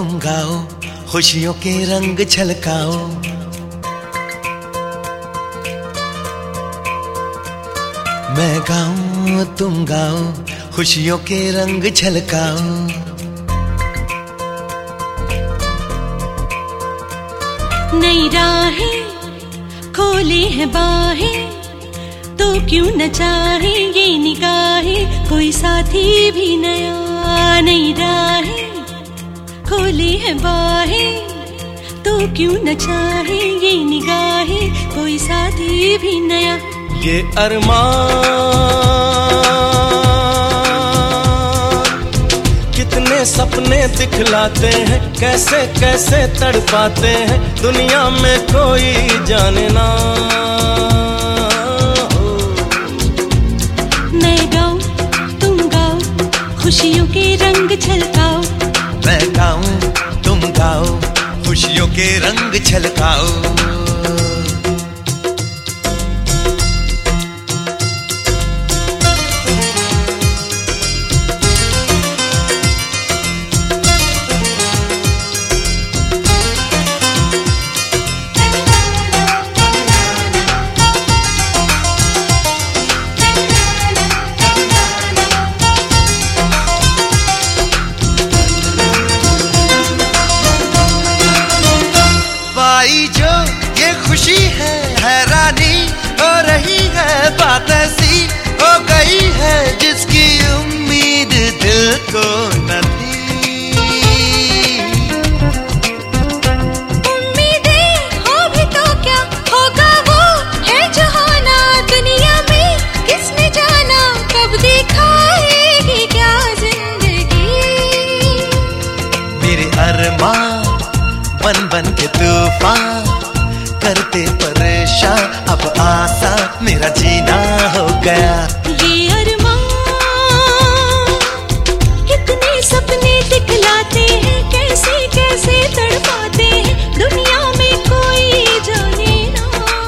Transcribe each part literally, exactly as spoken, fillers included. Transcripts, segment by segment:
तुम गाओ, खुशियों के रंग छलकाओ। मैं गाऊं तुम गाओ, खुशियों के रंग छलकाओ। नई राहें खोली है बाहें, तो क्यों न चाहे ये निगाहें कोई साथी भी नया। नई राहें खोली है बाहें, तो क्यों न चाहे ये निगाहें कोई साथी भी नया। ये अरमान कितने सपने दिखलाते हैं, कैसे कैसे तड़पाते हैं, दुनिया में कोई जाने ना। मैं गाऊं तुम गाओ, खुशियों के रंग छलकाओ। मैं गाऊं तुम गाओ, खुशियों के रंग छलकाओ। जो ये खुशी है, हैरानी हो रही है, बात ऐसी हो गई है जिसकी उम्मीद दिल को न थी। उम्मीदें हो भी तो क्या होगा, वो है जो होना दुनिया में किसने जाना, कब दिखाएगी क्या जिंदगी। मेरे अरमान बन बन के तूफान करते परेशान, अब आसा मेरा जीना हो गया। ये अरमान कितने सपने दिखलाते हैं, कैसे कैसे तड़पाते हैं, दुनिया में कोई जाने ना।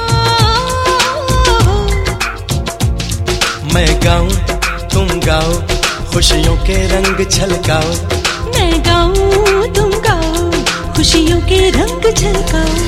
मैं गाऊं तुम गाओ, खुशियों के रंग छलकाओ। मैं गाऊं तुम गाओ, खुशियों के रंग छलकाओ।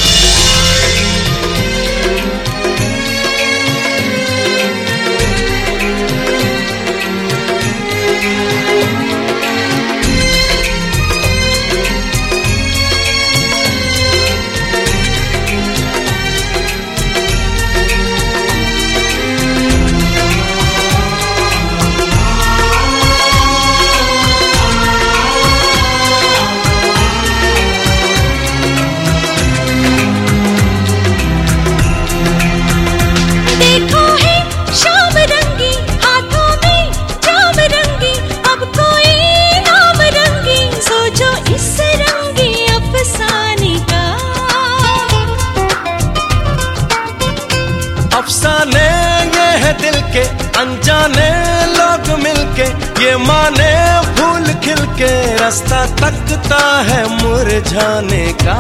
अफसाने ये है दिल के, अनजाने लोग मिलके, ये माने फूल खिल के, रास्ता तकता है मुरझाने का।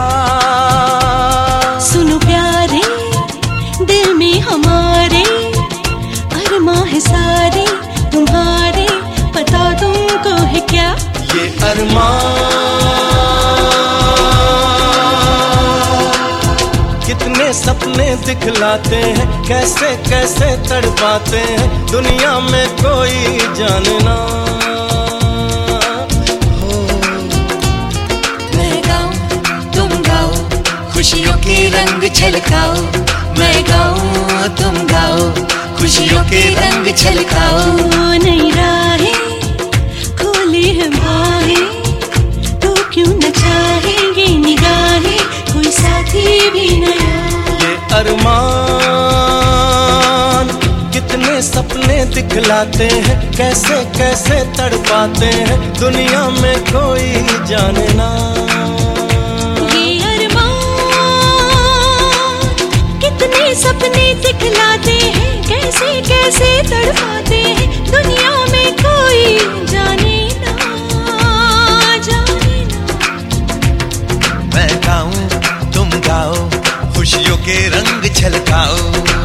सुनो प्यारे दिल में हमारे, अरमां है सारे तुम्हारे, पता तुमको है क्या। ये अरमान कितने सपने दिखलाते हैं, कैसे कैसे तड़पाते हैं, दुनिया में कोई जानना। हो मैं गाऊं तुम गाओ, खुशियों के रंग छलकाओ। मैं गाऊं तुम गाओ, खुशियों के रंग छलकाओ। नई राहें खोली है बाहें, तो क्यों न चाहे ये निगाहें कोई साथी भी नया। ये अरमान कितने सपने दिखलाते हैं, कैसे कैसे तड़पाते हैं, दुनिया में कोई जाने ना। ये अरमान कितने सपने दिखलाते हैं, कैसे कैसे तड़पाते हैं, दुनिया में कोई जाने ना, जाने ना। मैं गाऊं तुम गाओ, खुशियों के रंग छलकाओ।